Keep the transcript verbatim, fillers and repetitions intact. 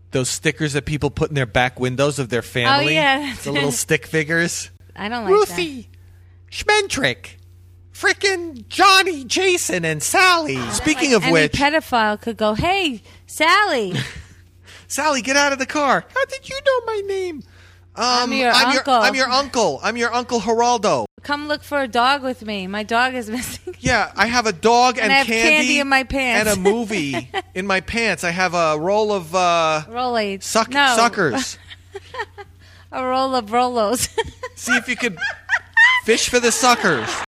those stickers that people put in their back windows of their family. Oh, yeah. The little stick figures. I don't like Ruthie, Schmentrick, frickin' Johnny, Jason, and Sally. that. Speaking Like of any which, pedophile could go, hey, Sally. Sally, get out of the car. How did you know my name? Um, I'm your I'm uncle. Your, I'm your uncle. I'm your Uncle Geraldo. Come look for a dog with me. My dog is missing. Yeah, I have a dog and, And I have candy, candy in my pants. and a movie in my pants. I have a roll of uh, Rolades. suck- no. suckers. A roll of Rolos. See if you could fish for the suckers.